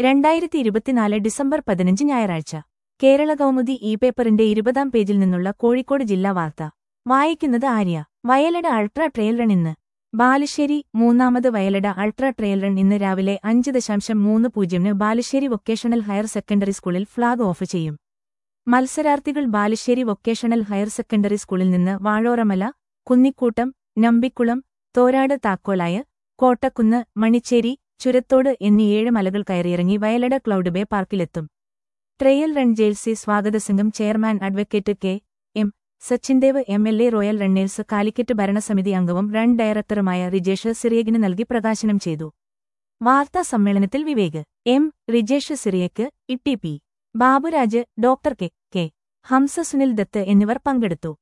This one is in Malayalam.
2024 ഡിസംബർ 15 ഞായറാഴ്ച കേരള കൗമുദി പേപ്പറിന്റെ 20-ാം പേജിൽ നിന്നുള്ള കോഴിക്കോട് ജില്ലാ വാർത്ത വായിക്കുന്നത് Arya. Vayalada ultra trail run ഇന്ന്. ബാലുശ്ശേരി. മൂന്നാമത് വയലട അൾട്രാ ട്രയൽ റൺ ഇന്ന് രാവിലെ 5:30 ബാലുശ്ശേരി വൊക്കേഷണൽ ഹയർ സെക്കൻഡറി സ്കൂളിൽ ഫ്ളാഗ് ഓഫ് ചെയ്യും. മത്സരാർത്ഥികൾ ബാലുശ്ശേരി വൊക്കേഷണൽ ഹയർ സെക്കൻഡറി സ്കൂളിൽ നിന്ന് വാഴോറമല, കുന്നിക്കൂട്ടം, നമ്പിക്കുളം, തോരാട് താക്കോലായ, കോട്ടക്കുന്ന്, മണിച്ചേരി, ചുരത്തോട് എന്നീ 7 മലകൾ കയറിയിറങ്ങി വയലട ക്ലൗഡ് ബേ പാർക്കിലെത്തും. ട്രയൽ റൺ ജെൽസി സ്വാഗതസംഘം chairman advocate K. M. Sachindev MLA royal runners Calicut ഭരണസമിതി അംഗവും റൺ ഡയറക്ടറുമായ റിജേഷ് സിറിയകിന് നൽകി പ്രകാശനം ചെയ്തു. വാർത്താ സമ്മേളനത്തിൽ Vivek M. Rijesh Cyriac, E T. P. Baburaj, doctor K. Hamsa, Sunil Dutt എന്നിവർ പങ്കെടുത്തു.